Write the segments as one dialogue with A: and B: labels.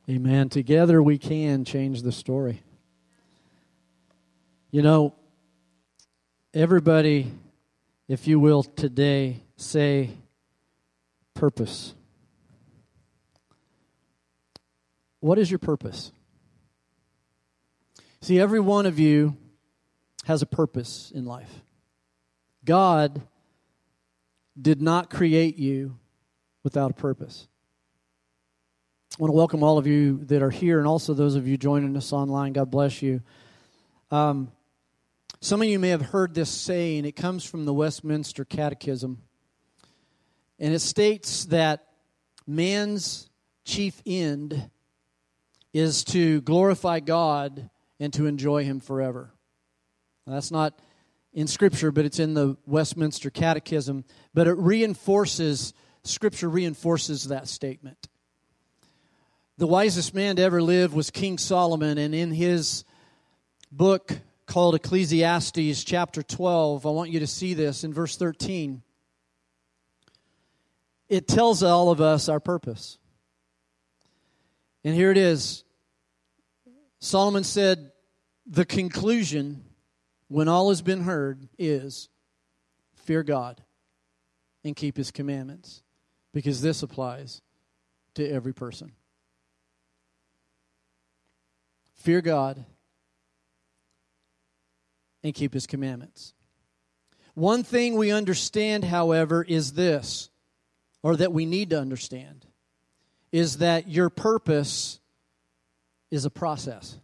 A: Amen. Together we can change the story. You know, everybody, if you will, today say purpose. What is your purpose? See, every one of you has a purpose in life. God did not create you without a purpose. I want to welcome all of you that are here and also those of you joining us online. God bless you. Some of you may have heard this saying. It comes from the Westminster Catechism. And it states that man's chief end is to glorify God and to enjoy Him forever. Now, that's not in Scripture, but it's in the Westminster Catechism. But Scripture reinforces that statement. The wisest man to ever live was King Solomon, and in his book called Ecclesiastes, chapter 12, I want you to see this in verse 13. It tells all of us our purpose. And here it is. Solomon said, the conclusion, when all has been heard, is fear God and keep His commandments, because this applies to every person. Fear God and keep His commandments. One thing we understand, however, is this, or that we need to understand, is that your purpose is a process.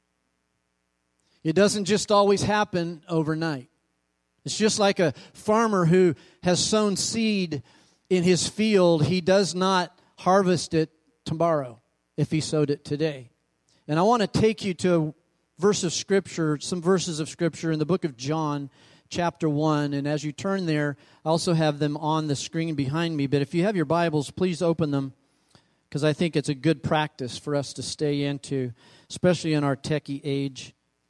A: It doesn't just always happen overnight. It's just like a farmer who has sown seed in his field. He does not harvest it tomorrow if he sowed it today. And I want to take you to a verse of Scripture, some verses of Scripture in the book of John, chapter 1. And as you turn there, I also have them on the screen behind me. But if you have your Bibles, please open them, because I think it's a good practice for us to stay into, especially in our techie age.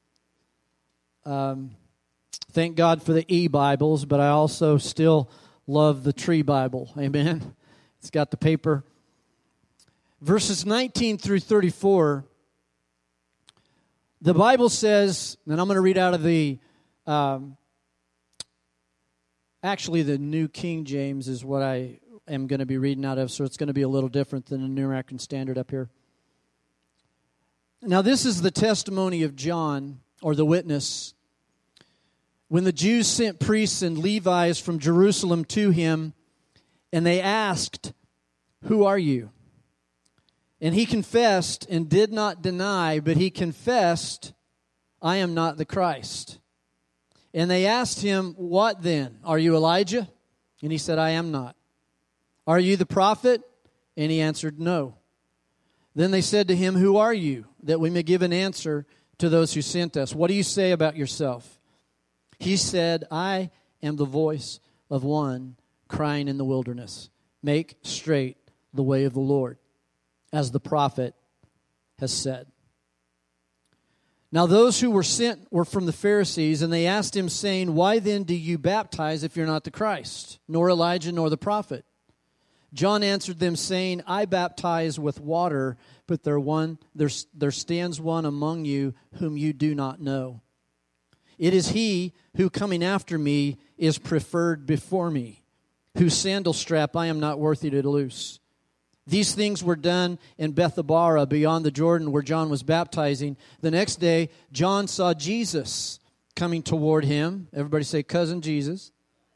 A: Thank God for the e-Bibles, but I also still love the tree Bible. Amen? It's got the paper. Verses 19 through 34, the Bible says, and I'm going to read out of the, actually the New King James is what I am going to be reading out of, so it's going to be a little different than the New American Standard up here. Now this is the testimony of John, or the witness. When the Jews sent priests and Levites from Jerusalem to him, and they asked, "Who are you?" And he confessed and did not deny, but he confessed, "I am not the Christ." And they asked him, "What then? Are you Elijah?" And he said, "I am not." "Are you the prophet?" And he answered, "No." Then they said to him, "Who are you? That we may give an answer to those who sent us. What do you say about yourself?" He said, "I am the voice of one crying in the wilderness, 'Make straight the way of the Lord,' as the prophet has said." Now those who were sent were from the Pharisees, and they asked him, saying, "Why then do you baptize if you're not the Christ, nor Elijah, nor the prophet?" John answered them, saying, "I baptize with water, but there stands one among you whom you do not know. It is he who coming after me is preferred before me, whose sandal strap I am not worthy to loose." These things were done in Bethabara beyond the Jordan where John was baptizing. The next day, John saw Jesus coming toward him. Everybody say, cousin Jesus.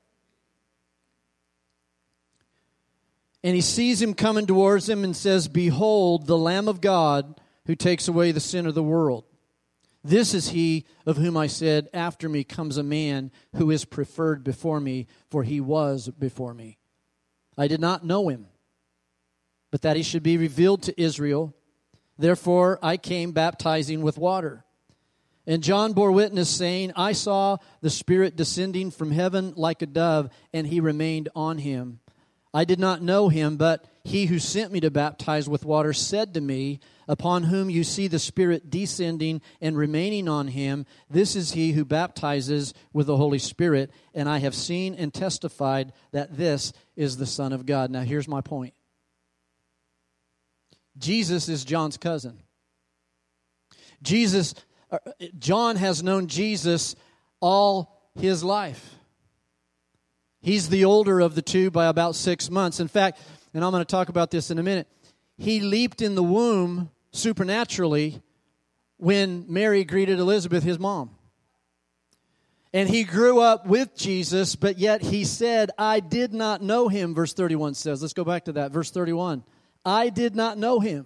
A: And he sees him coming towards him and says, "Behold, the Lamb of God who takes away the sin of the world. This is he of whom I said, after me comes a man who is preferred before me, for he was before me. I did not know him, but that he should be revealed to Israel. Therefore I came baptizing with water. And John bore witness, saying, I saw the Spirit descending from heaven like a dove, and he remained on him. I did not know him, but he who sent me to baptize with water said to me, upon whom you see the Spirit descending and remaining on him, this is he who baptizes with the Holy Spirit, and I have seen and testified that this is the Son of God." Now here's my point. Jesus is John's cousin. John has known Jesus all his life. He's the older of the two by about 6 months. In fact, and I'm going to talk about this in a minute, he leaped in the womb supernaturally when Mary greeted Elizabeth, his mom. And he grew up with Jesus, but yet he said, I did not know him, verse 31 says. Let's go back to that, verse 31. I did not know him,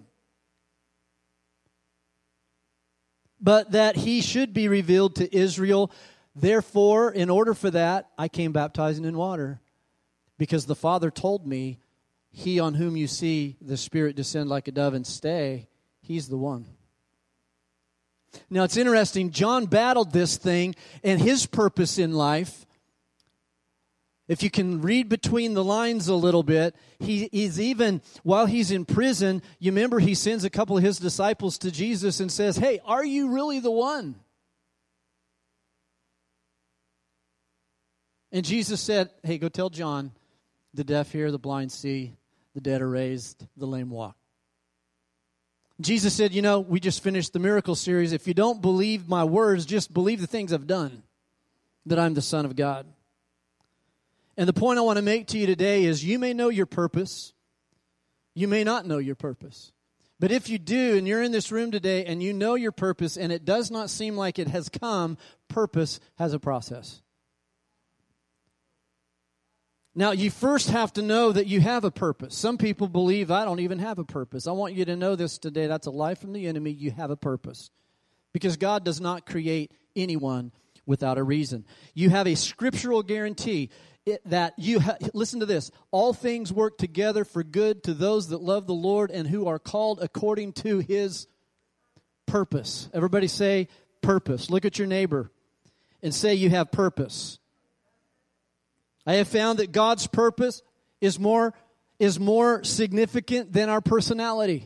A: but that he should be revealed to Israel. Therefore, in order for that, I came baptizing in water, because the Father told me, he on whom you see the Spirit descend like a dove and stay, he's the one. Now, it's interesting. John battled this thing, and his purpose in life, if you can read between the lines a little bit, he's even, while he's in prison, you remember he sends a couple of his disciples to Jesus and says, hey, are you really the one? And Jesus said, hey, go tell John, the deaf hear, the blind see, the dead are raised, the lame walk. Jesus said, we just finished the miracle series. If you don't believe my words, just believe the things I've done, that I'm the Son of God. And the point I want to make to you today is you may know your purpose. You may not know your purpose. But if you do, and you're in this room today, and you know your purpose, and it does not seem like it has come, purpose has a process. Now, you first have to know that you have a purpose. Some people believe, I don't even have a purpose. I want you to know this today. That's a lie from the enemy. You have a purpose. Because God does not create anyone without a reason. You have a scriptural guarantee that listen to this, all things work together for good to those that love the Lord and who are called according to his purpose. Everybody say purpose. Look at your neighbor and say you have purpose. I have found that God's purpose is more significant than our personality.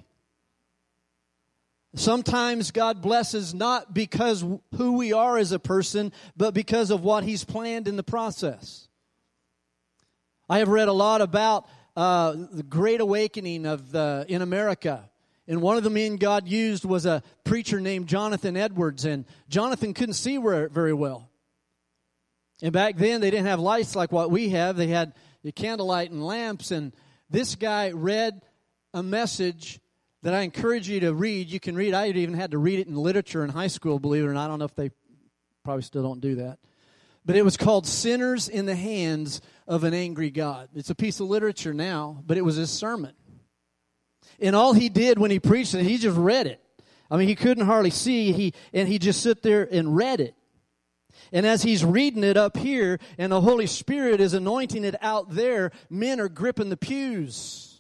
A: Sometimes God blesses not because who we are as a person, but because of what he's planned in the process. I have read a lot about the Great Awakening in America. And one of the men God used was a preacher named Jonathan Edwards. And Jonathan couldn't see very well. And back then, they didn't have lights like what we have. They had the candlelight and lamps. And this guy read a message that I encourage you to read. You can read. I even had to read it in literature in high school, believe it or not. I don't know if they probably still don't do that. But it was called Sinners in the Hands of an Angry God. It's a piece of literature now, but it was his sermon. And all he did when he preached it, he just read it. I mean, he couldn't hardly see, he just sit there and read it. And as he's reading it up here, and the Holy Spirit is anointing it out there, men are gripping the pews.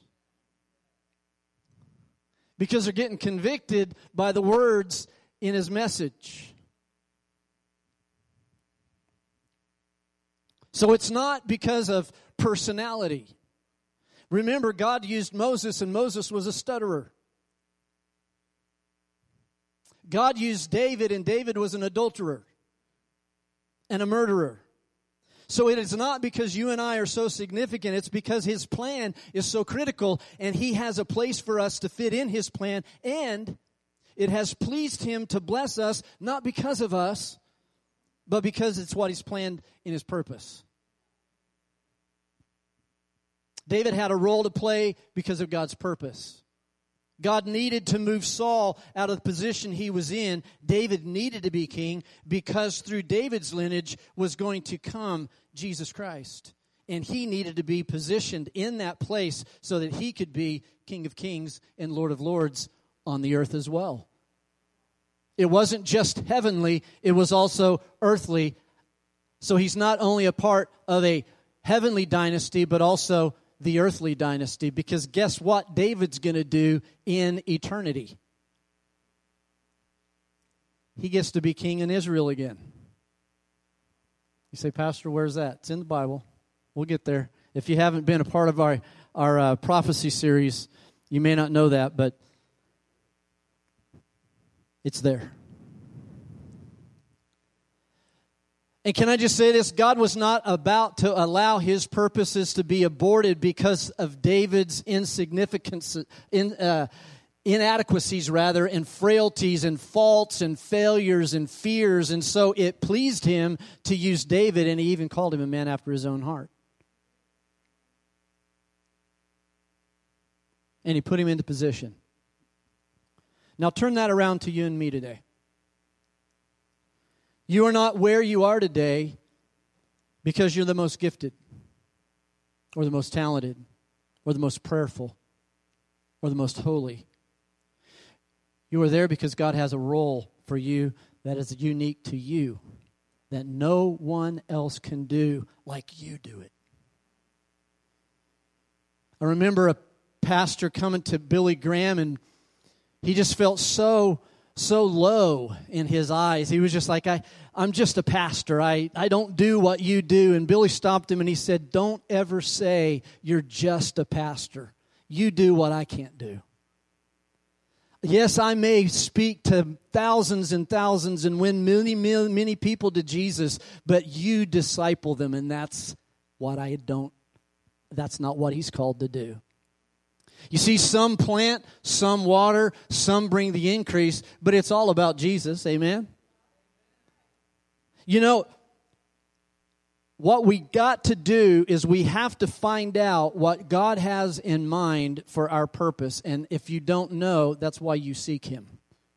A: Because they're getting convicted by the words in his message. So it's not because of personality. Remember, God used Moses, and Moses was a stutterer. God used David, and David was an adulterer and a murderer. So it is not because you and I are so significant. It's because his plan is so critical, and he has a place for us to fit in his plan, and it has pleased him to bless us, not because of us, but because it's what he's planned in his purpose. David had a role to play because of God's purpose. God needed to move Saul out of the position he was in. David needed to be king because through David's lineage was going to come Jesus Christ. And he needed to be positioned in that place so that he could be King of Kings and Lord of Lords on the earth as well. It wasn't just heavenly, it was also earthly. So he's not only a part of a heavenly dynasty, but also the earthly dynasty, because guess what David's going to do in eternity? He gets to be king in Israel again. You say, Pastor, where's that? It's in the Bible. We'll get there. If you haven't been a part of our prophecy series, you may not know that, but it's there. And can I just say this? God was not about to allow his purposes to be aborted because of David's insignificance in inadequacies rather, and frailties and faults and failures and fears. And so it pleased him to use David, and he even called him a man after his own heart. And he put him into position. Now turn that around to you and me today. You are not where you are today because you're the most gifted, or the most talented, or the most prayerful, or the most holy. You are there because God has a role for you that is unique to you, that no one else can do like you do it. I remember a pastor coming to Billy Graham, and he just felt so low in his eyes. He was just like, I'm just a pastor. I don't do what you do. And Billy stopped him and he said, don't ever say you're just a pastor. You do what I can't do. Yes, I may speak to thousands and thousands and win many people to Jesus, but you disciple them, and that's not what he's called to do. You see, some plant, some water, some bring the increase, but it's all about Jesus, amen? You know, what we got to do is we have to find out what God has in mind for our purpose, and if you don't know, that's why you seek Him.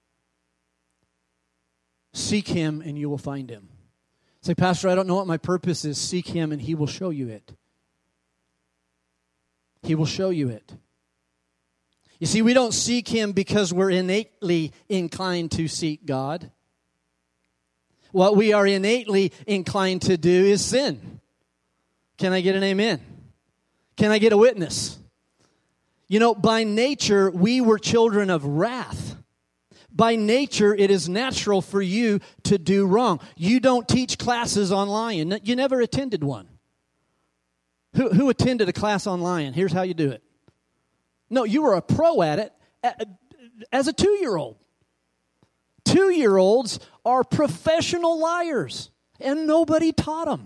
A: Seek Him and you will find Him. Say, Pastor, I don't know what my purpose is. Seek Him and He will show you it. He will show you it. You see, we don't seek Him because we're innately inclined to seek God. What we are innately inclined to do is sin. Can I get an amen? Can I get a witness? You know, by nature, we were children of wrath. By nature, it is natural for you to do wrong. You don't teach classes online. You never attended one. Who attended a class online? Here's how you do it. No, you were a pro at it as a 2-year-old. 2-year-olds are professional liars, and nobody taught them.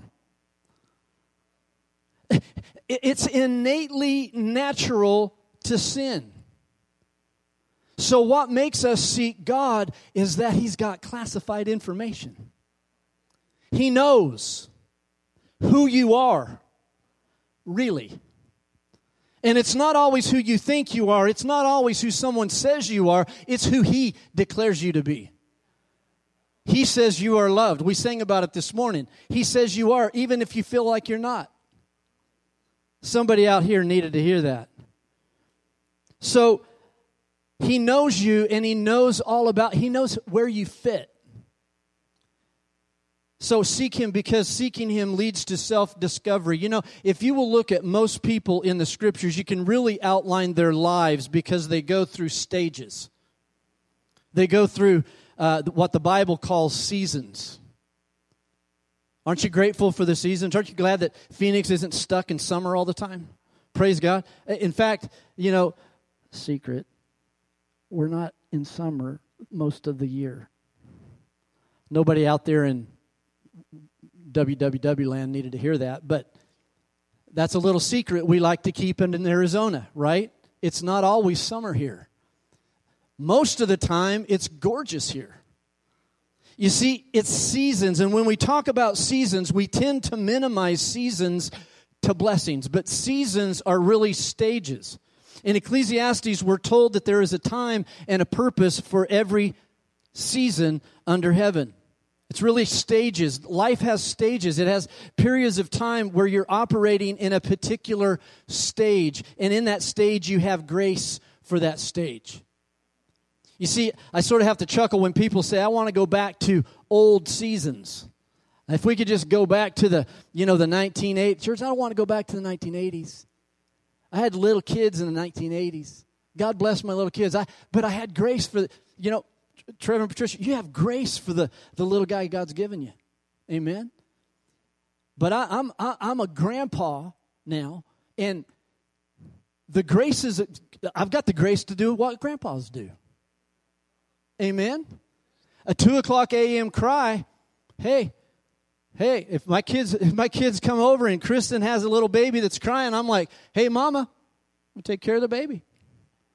A: It's innately natural to sin. So what makes us seek God is that He's got classified information. He knows who you are, really. And it's not always who you think you are. It's not always who someone says you are. It's who He declares you to be. He says you are loved. We sang about it this morning. He says you are, even if you feel like you're not. Somebody out here needed to hear that. So He knows you, and He knows He knows where you fit. So seek Him, because seeking Him leads to self-discovery. You know, if you will look at most people in the Scriptures, you can really outline their lives because they go through stages. They go through what the Bible calls seasons. Aren't you grateful for the seasons? Aren't you glad that Phoenix isn't stuck in summer all the time? Praise God. In fact, you know, secret, we're not in summer most of the year. Nobody out there in WWW land needed to hear that, but that's a little secret we like to keep in Arizona, right? It's not always summer here. Most of the time, it's gorgeous here. You see, it's seasons, and when we talk about seasons, we tend to minimize seasons to blessings, but seasons are really stages. In Ecclesiastes, we're told that there is a time and a purpose for every season under heaven. It's really stages. Life has stages. It has periods of time where you're operating in a particular stage, and in that stage, you have grace for that stage. You see, I sort of have to chuckle when people say, I want to go back to old seasons. If we could just go back to the 1980s. Church, I don't want to go back to the 1980s. I had little kids in the 1980s. God bless my little kids. But I had grace for, Trevor and Patricia, you have grace for the little guy God's given you. Amen? But I'm a grandpa now, and the grace is, I've got the grace to do what grandpas do. Amen? A 2:00 a.m. cry, hey, if my kids come over and Kristen has a little baby that's crying, I'm like, hey, Mama, we'll take care of the baby.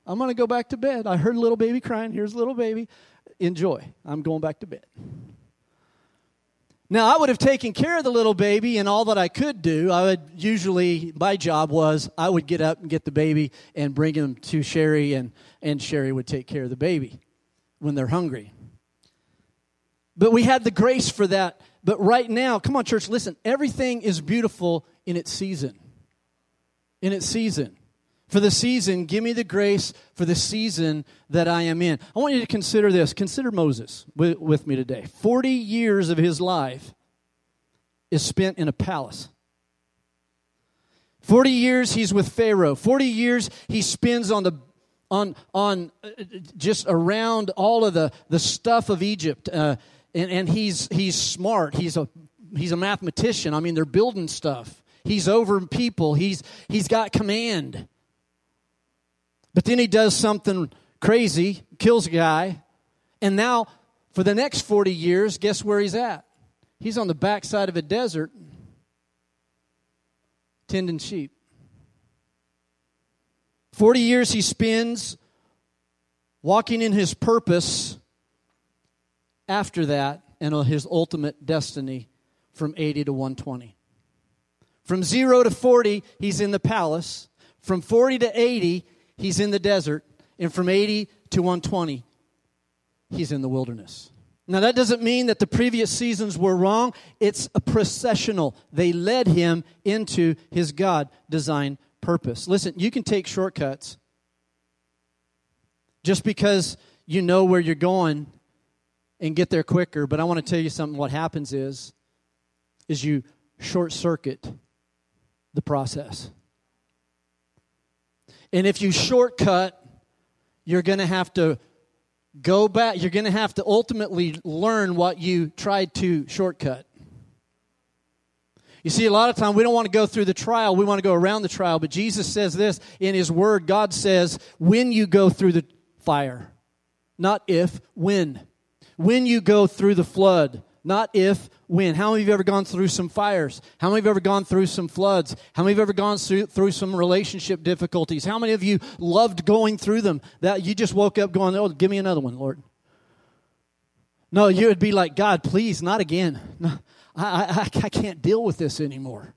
A: I'm going to go back to bed. I heard little baby crying. Here's little baby. Enjoy. I'm going back to bed. Now, I would have taken care of the little baby, and all that I could do, my job was, I would get up and get the baby and bring him to Sherry, and Sherry would take care of the baby when they're hungry. But we had the grace for that. But right now, come on, church, listen, everything is beautiful in its season. In its season. For the season, give me the grace for the season that I am in. I want you to consider this. Consider Moses with me today. 40 years of his life is spent in a palace. 40 years he's with Pharaoh. 40 years he spends on just around all of the stuff of Egypt. And he's smart. He's a mathematician. I mean, they're building stuff. He's over people. He's got command. But then he does something crazy, kills a guy, and now for the next 40 years, guess where he's at? He's on the backside of a desert tending sheep. 40 years he spends walking in his purpose after that and his ultimate destiny from 80 to 120. From 0 to 40, he's in the palace. From 40 to 80, he's in the desert. And from 80 to 120, he's in the wilderness. Now, that doesn't mean that the previous seasons were wrong. It's a processional. They led him into his God-designed purpose. Listen, you can take shortcuts. Just because you know where you're going and get there quicker. But I want to tell you something. What happens is you short-circuit the process. And if you shortcut, you're going to have to go back. You're going to have to ultimately learn what you tried to shortcut. You see, a lot of time we don't want to go through the trial. We want to go around the trial. But Jesus says this in His Word. God says, when you go through the fire, not if, when. When you go through the flood, not if, when. How many of you have ever gone through some fires? How many of you have ever gone through some floods? How many of you have ever gone through some relationship difficulties? How many of you loved going through them that you just woke up going, oh, give me another one, Lord? No, you would be like, God, please, not again. No, I can't deal with this anymore.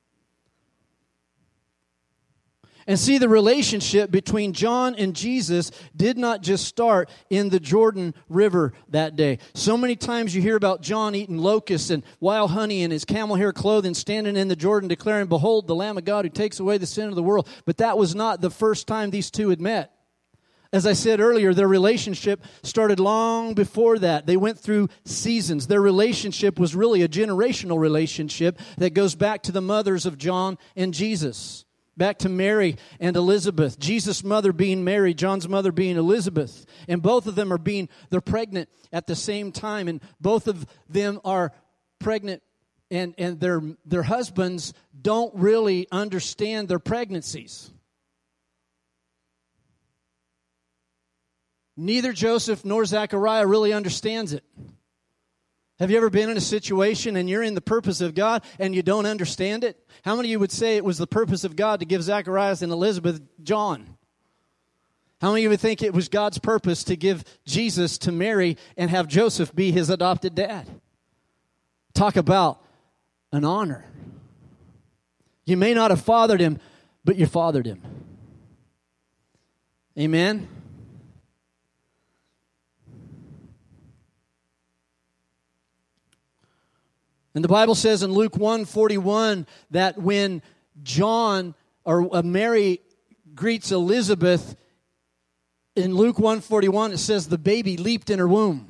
A: And see, the relationship between John and Jesus did not just start in the Jordan River that day. So many times you hear about John eating locusts and wild honey in his camel hair clothing, standing in the Jordan declaring, behold, the Lamb of God who takes away the sin of the world. But that was not the first time these two had met. As I said earlier, their relationship started long before that. They went through seasons. Their relationship was really a generational relationship that goes back to the mothers of John and Jesus. Back to Mary and Elizabeth. Jesus' mother being Mary, John's mother being Elizabeth. And both of them they're pregnant at the same time. And both of them are pregnant and their husbands don't really understand their pregnancies. Neither Joseph nor Zechariah really understands it. Have you ever been in a situation and you're in the purpose of God and you don't understand it? How many of you would say it was the purpose of God to give Zacharias and Elizabeth John? How many of you think it was God's purpose to give Jesus to Mary and have Joseph be his adopted dad? Talk about an honor. You may not have fathered him, but you fathered him. Amen? And the Bible says in Luke 1:41 that when Mary greets Elizabeth, in Luke 1:41 it says the baby leaped in her womb.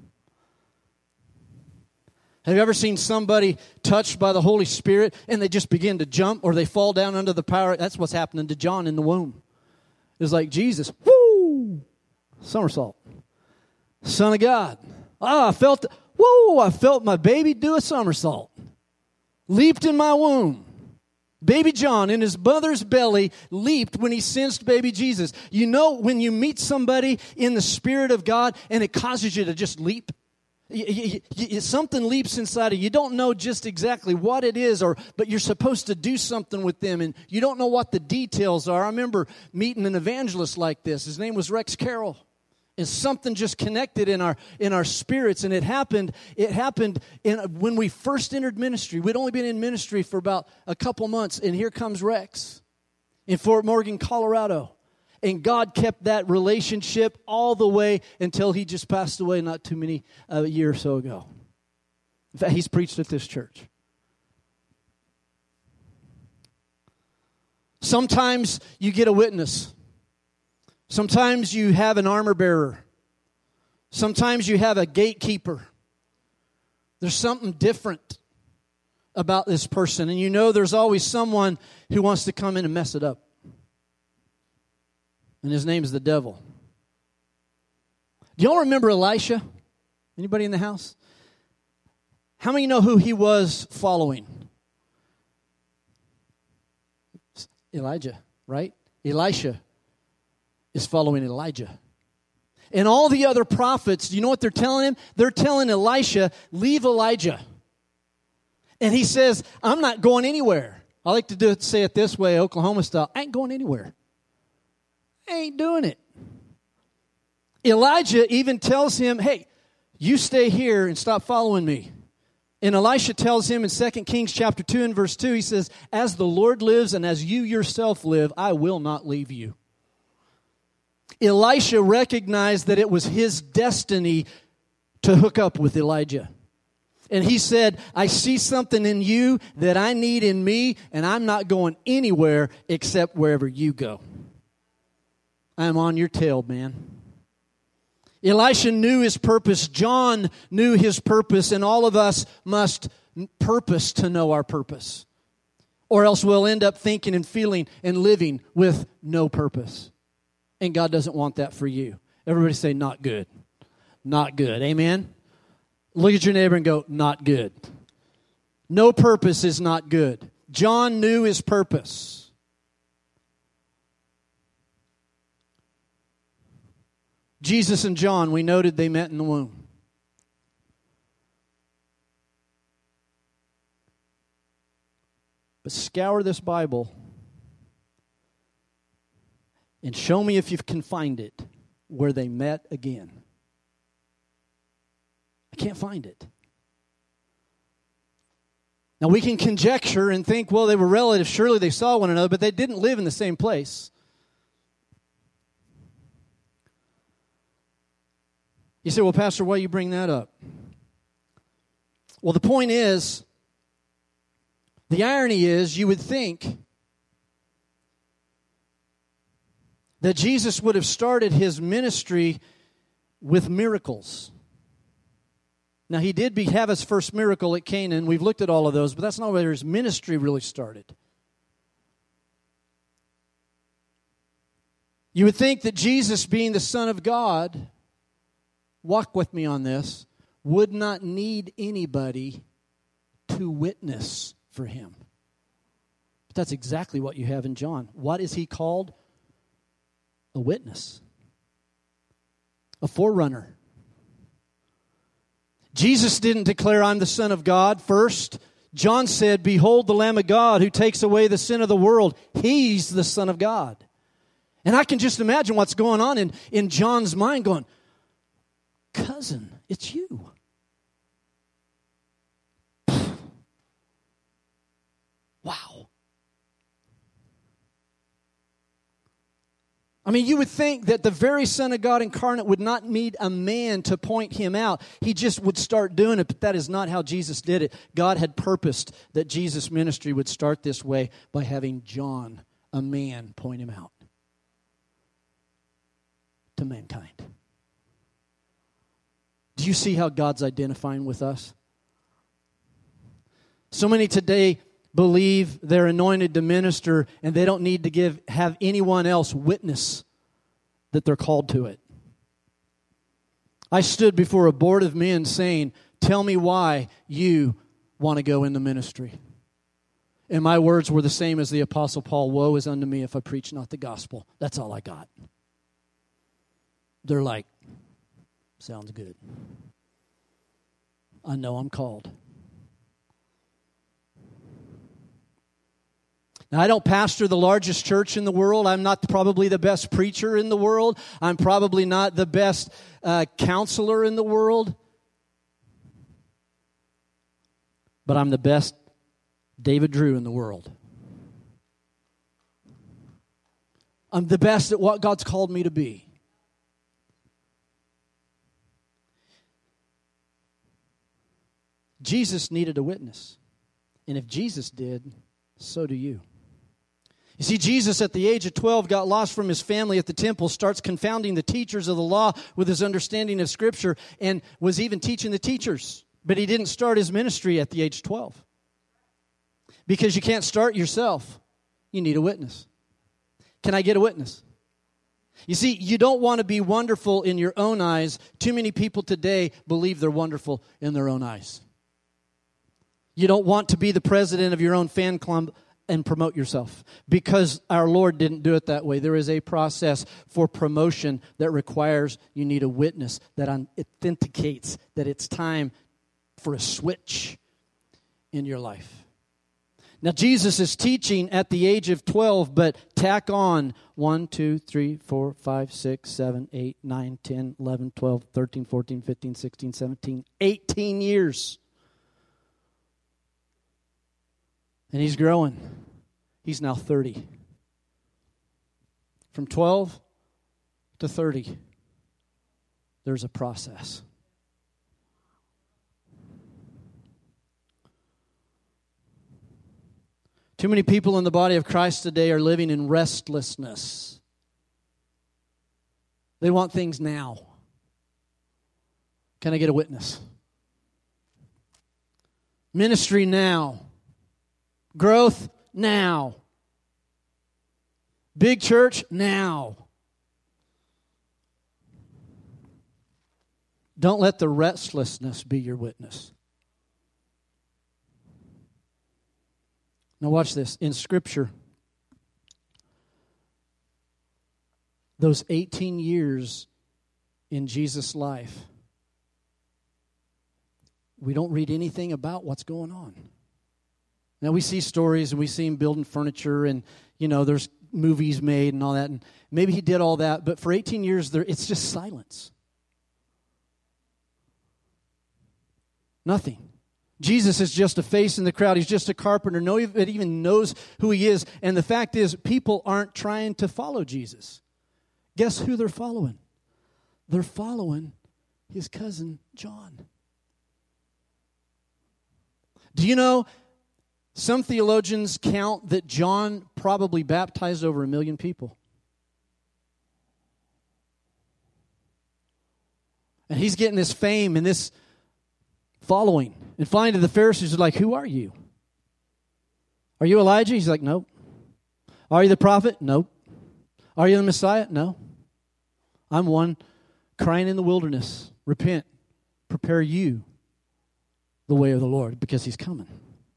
A: Have you ever seen somebody touched by the Holy Spirit and they just begin to jump or they fall down under the power? That's what's happening to John in the womb. It's like Jesus, woo, somersault, Son of God. I felt my baby do a somersault. Leaped in my womb. Baby John in his mother's belly leaped when he sensed baby Jesus. You know when you meet somebody in the Spirit of God and it causes you to just leap? Something leaps inside of you. You don't know just exactly what it is, but you're supposed to do something with them, and you don't know what the details are. I remember meeting an evangelist like this. His name was Rex Carroll. And something just connected in our spirits, and it happened when we first entered ministry. We'd only been in ministry for about a couple months, and here comes Rex in Fort Morgan, Colorado. And God kept that relationship all the way until he just passed away not too many a year or so ago. In fact, he's preached at this church. Sometimes you get a witness. Sometimes you have an armor bearer. Sometimes you have a gatekeeper. There's something different about this person. And you know there's always someone who wants to come in and mess it up. And his name is the devil. Do y'all remember Elisha? Anybody in the house? How many know who he was following? Elijah, right? Elisha is following Elijah. And all the other prophets, do you know what they're telling him? They're telling Elisha, leave Elijah. And he says, I'm not going anywhere. I like to say it this way, Oklahoma style. I ain't going anywhere. I ain't doing it. Elijah even tells him, hey, you stay here and stop following me. And Elisha tells him in 2 Kings chapter 2 and verse 2, he says, as the Lord lives and as you yourself live, I will not leave you. Elisha recognized that it was his destiny to hook up with Elijah. And he said, I see something in you that I need in me, and I'm not going anywhere except wherever you go. I'm on your tail, man. Elisha knew his purpose. John knew his purpose, and all of us must purpose to know our purpose. Or else we'll end up thinking and feeling and living with no purpose. And God doesn't want that for you. Everybody say, not good. Not good. Amen? Look at your neighbor and go, not good. No purpose is not good. John knew his purpose. Jesus and John, we noted they met in the womb. But scour this Bible and show me if you can find it where they met again. I can't find it. Now we can conjecture and think, well, they were relatives. Surely they saw one another, but they didn't live in the same place. You say, well, Pastor, why you bring that up? Well, the point is, the irony is, you would think that Jesus would have started his ministry with miracles. Now, he did have his first miracle at Cana. We've looked at all of those, but that's not where his ministry really started. You would think that Jesus, being the Son of God, walk with me on this, would not need anybody to witness for him. But that's exactly what you have in John. What is he called? A witness. A forerunner. Jesus didn't declare, I'm the Son of God first. John said, behold the Lamb of God who takes away the sin of the world. He's the Son of God. And I can just imagine what's going on in John's mind going, cousin, it's you. Wow. I mean, you would think that the very Son of God incarnate would not need a man to point him out. He just would start doing it, but that is not how Jesus did it. God had purposed that Jesus' ministry would start this way by having John, a man, point him out to mankind. Do you see how God's identifying with us? So many today believe they're anointed to minister and they don't need to have anyone else witness that they're called to it. I stood before a board of men saying, tell me why you want to go into ministry. And my words were the same as the Apostle Paul, woe is unto me if I preach not the gospel. That's all I got. They're like, sounds good. I know I'm called. Now, I don't pastor the largest church in the world. I'm not probably the best preacher in the world. I'm probably not the best counselor in the world. But I'm the best David Drew in the world. I'm the best at what God's called me to be. Jesus needed a witness. And if Jesus did, so do you. You see, Jesus at the age of 12 got lost from his family at the temple, starts confounding the teachers of the law with his understanding of Scripture, and was even teaching the teachers. But he didn't start his ministry at the age of 12. Because you can't start yourself. You need a witness. Can I get a witness? You see, you don't want to be wonderful in your own eyes. Too many people today believe they're wonderful in their own eyes. You don't want to be the president of your own fan club and promote yourself, because our Lord didn't do it that way. There is a process for promotion that requires you need a witness that authenticates that it's time for a switch in your life. Now, Jesus is teaching at the age of 12, but tack on 1, 2, 3, 4, 5, 6, 7, 8, 9, 10, 11, 12, 13, 14, 15, 16, 17, 18 years. And he's growing. He's now 30. From 12 to 30, there's a process. Too many people in the body of Christ today are living in restlessness. They want things now. Can I get a witness? Ministry now. Growth now. Big church now. Don't let the restlessness be your witness. Now watch this. In Scripture, those 18 years in Jesus' life, we don't read anything about what's going on. Now we see stories and we see him building furniture and, there's movies made and all that. And maybe he did all that, but for 18 years, it's just silence. Nothing. Jesus is just a face in the crowd. He's just a carpenter. Nobody even knows who he is. And the fact is, people aren't trying to follow Jesus. Guess who they're following? They're following his cousin, John. Do you know, some theologians count that John probably baptized over 1 million people. And he's getting this fame and this following. And finally, to the Pharisees are like, who are you? Are you Elijah? He's like, nope. Are you the prophet? Nope. Are you the Messiah? No. I'm one crying in the wilderness. Repent. Prepare you the way of the Lord, because he's coming.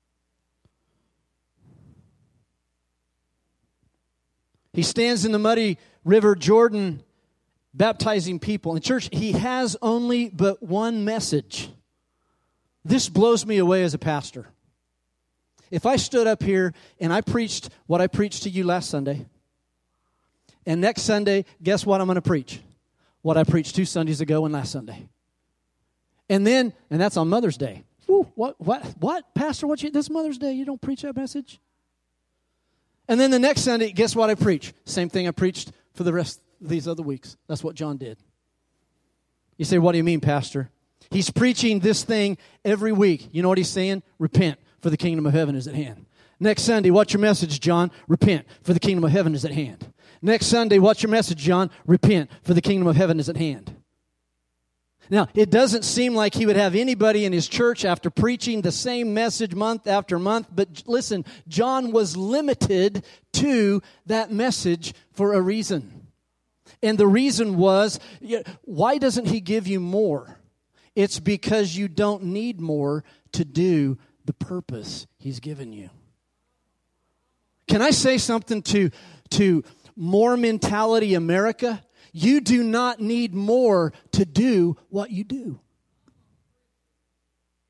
A: He stands in the muddy river Jordan baptizing people. In church, he has only but one message. This blows me away as a pastor. If I stood up here and I preached what I preached to you last Sunday, and next Sunday, guess what I'm going to preach? What I preached 2 Sundays ago and last Sunday. And that's on Mother's Day. Ooh, what? Pastor, this Mother's Day, you don't preach that message? And then the next Sunday, guess what I preach? Same thing I preached for the rest of these other weeks. That's what John did. You say, what do you mean, Pastor? He's preaching this thing every week. You know what he's saying? Repent, for the kingdom of heaven is at hand. Next Sunday, what's your message, John? Repent, for the kingdom of heaven is at hand. Next Sunday, what's your message, John? Repent, for the kingdom of heaven is at hand. Now, it doesn't seem like he would have anybody in his church after preaching the same message month after month. But listen, John was limited to that message for a reason. And the reason was, why doesn't he give you more? It's because you don't need more to do the purpose he's given you. Can I say something to more mentality America? You do not need more to do what you do.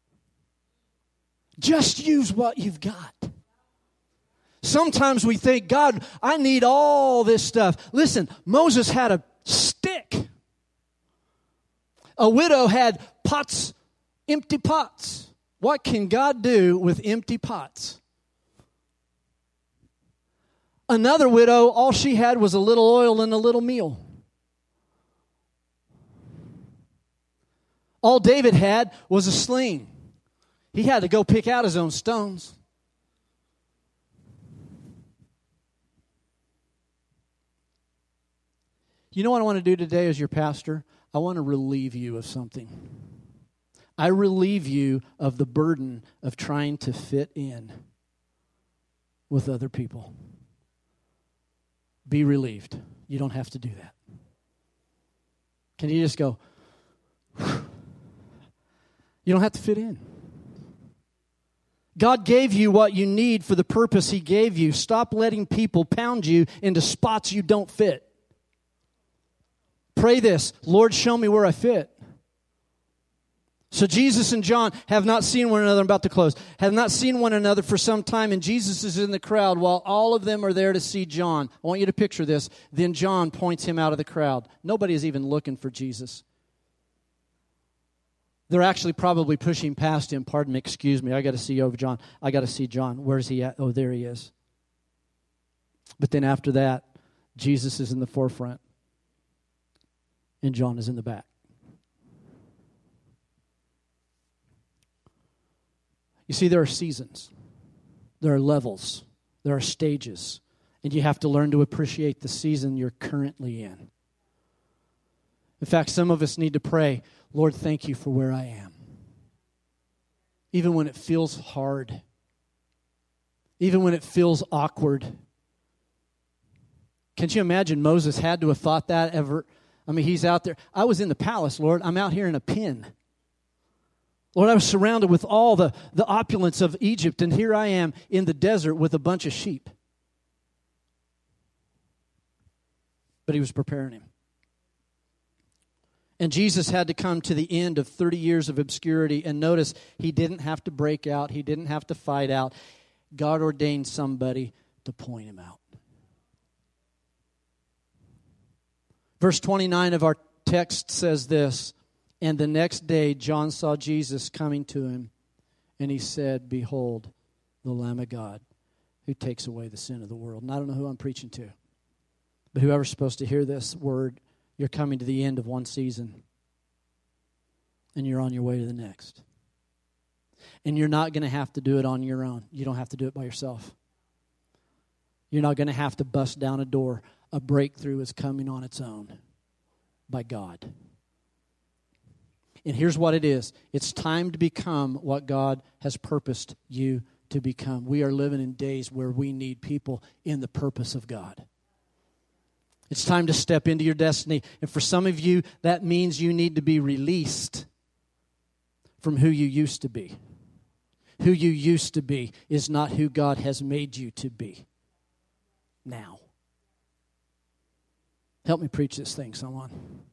A: Just use what you've got. Sometimes we think, God, I need all this stuff. Listen, Moses had a stick. A widow had pots, empty pots. What can God do with empty pots? Another widow, all she had was a little oil and a little meal. All David had was a sling. He had to go pick out his own stones. You know what I want to do today as your pastor? I want to relieve you of something. I relieve you of the burden of trying to fit in with other people. Be relieved. You don't have to do that. Can you just go, whew. You don't have to fit in. God gave you what you need for the purpose He gave you. Stop letting people pound you into spots you don't fit. Pray this, Lord, show me where I fit. So Jesus and John have not seen one another, I'm about to close, have not seen one another for some time, and Jesus is in the crowd while all of them are there to see John. I want you to picture this. Then John points him out of the crowd. Nobody is even looking for Jesus. They're actually probably pushing past him. Pardon me, excuse me, I got to see over John. I got to see John. Where's he at? Oh, there he is. But then after that, Jesus is in the forefront, and John is in the back. You see, there are seasons, there are levels, there are stages, and you have to learn to appreciate the season you're currently in. In fact, some of us need to pray, Lord, thank you for where I am. Even when it feels hard, even when it feels awkward. Can't you imagine Moses had to have thought that ever? I mean, he's out there. I was in the palace, Lord. I'm out here in a pen. Lord, I was surrounded with all the opulence of Egypt, and here I am in the desert with a bunch of sheep. But he was preparing him. And Jesus had to come to the end of 30 years of obscurity, and notice, he didn't have to break out. He didn't have to fight out. God ordained somebody to point him out. Verse 29 of our text says this, and the next day John saw Jesus coming to him, and he said, behold, the Lamb of God who takes away the sin of the world. And I don't know who I'm preaching to, but whoever's supposed to hear this word, you're coming to the end of one season, and you're on your way to the next. And you're not going to have to do it on your own. You don't have to do it by yourself. You're not going to have to bust down a door. A breakthrough is coming on its own by God. And here's what it is. It's time to become what God has purposed you to become. We are living in days where we need people in the purpose of God. It's time to step into your destiny. And for some of you, that means you need to be released from who you used to be. Who you used to be is not who God has made you to be now. Help me preach this thing, someone.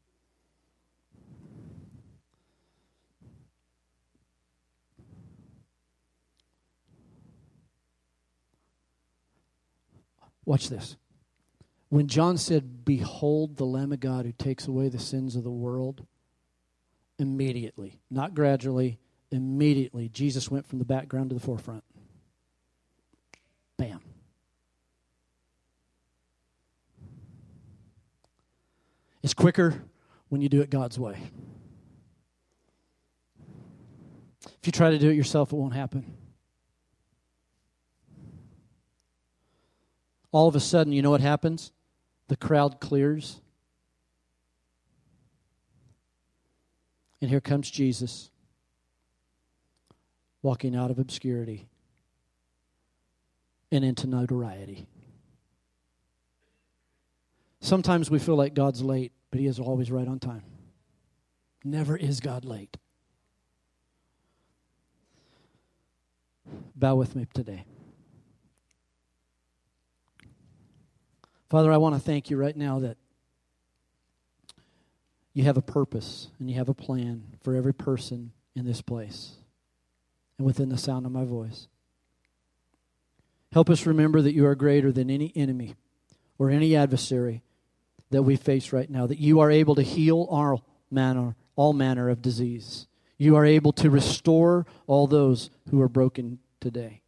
A: Watch this. When John said, behold the Lamb of God who takes away the sins of the world, immediately, not gradually, immediately, Jesus went from the background to the forefront. Bam. It's quicker when you do it God's way. If you try to do it yourself, it won't happen. All of a sudden, you know what happens? The crowd clears. And here comes Jesus, walking out of obscurity and into notoriety. Sometimes we feel like God's late, but He is always right on time. Never is God late. Bow with me today. Father, I want to thank you right now that you have a purpose and you have a plan for every person in this place. and within the sound of my voice. Help us remember that you are greater than any enemy or any adversary that we face right now, that you are able to heal all manner of disease. You are able to restore all those who are broken today.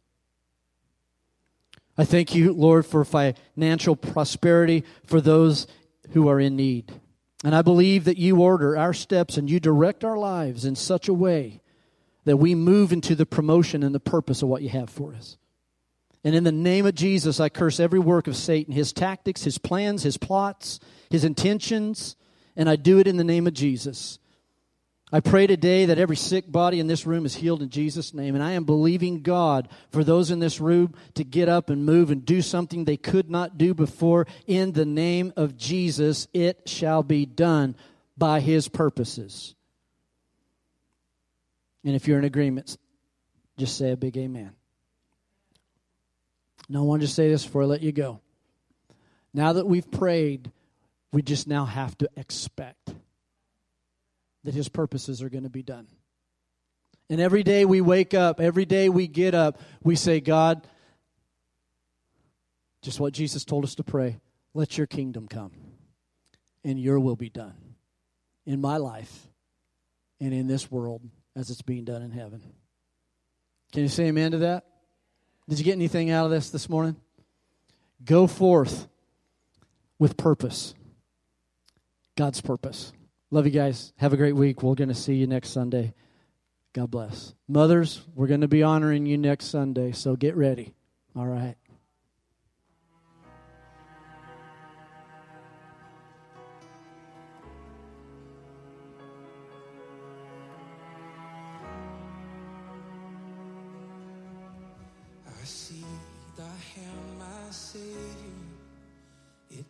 A: I thank you, Lord, for financial prosperity for those who are in need. And I believe that you order our steps and you direct our lives in such a way that we move into the promotion and the purpose of what you have for us. And in the name of Jesus, I curse every work of Satan, his tactics, his plans, his plots, his intentions, and I do it in the name of Jesus. I pray today that every sick body in this room is healed in Jesus' name. And I am believing God for those in this room to get up and move and do something they could not do before. In the name of Jesus, it shall be done by His purposes. And if you're in agreement, just say a big amen. Now I want to say this before I let you go. Now that we've prayed, we just now have to expect that His purposes are going to be done. And every day we wake up, every day we get up, we say, God, just what Jesus told us to pray, let your kingdom come and your will be done in my life and in this world as it's being done in heaven. Can you say amen to that? Did you get anything out of this morning? Go forth with purpose. God's purpose. Love you guys. Have a great week. We're going to see you next Sunday. God bless. Mothers, we're going to be honoring you next Sunday, so get ready. All right.